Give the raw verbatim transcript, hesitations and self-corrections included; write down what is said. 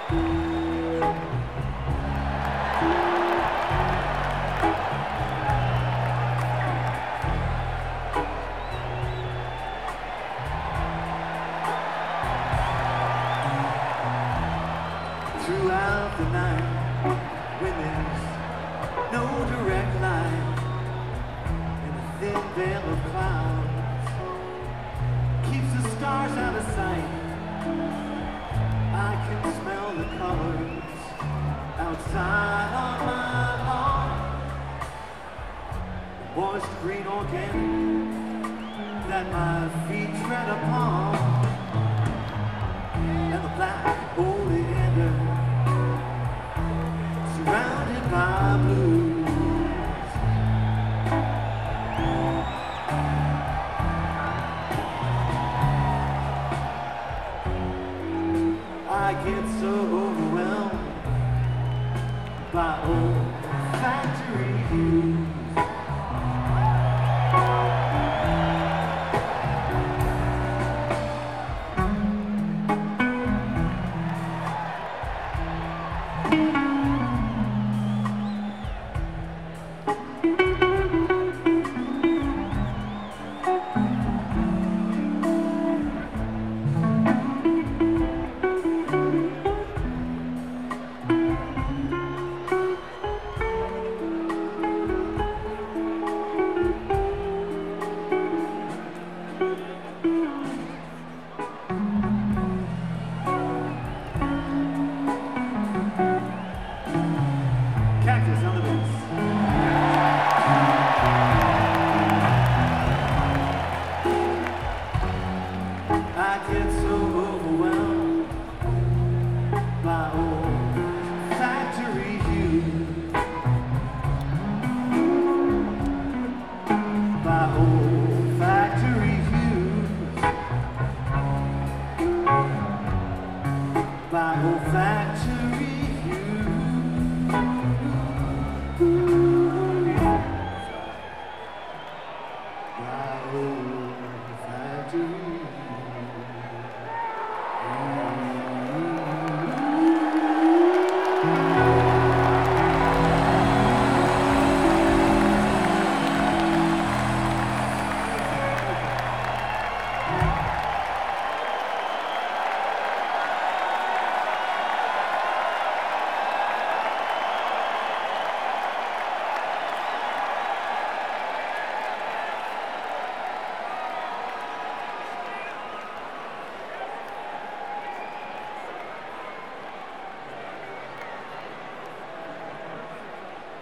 Throughout the night, when there's no direct line and a thin veil of clouds keeps the stars out of sight, I can smell the colors outside on my lawn. The moist green organic that my feet tread upon, and the black oleander surrounded by blues. I get so overwhelmed by old factory views. Cactus on the bass. I get so overwhelmed by old factory views, by old factory views, by old factory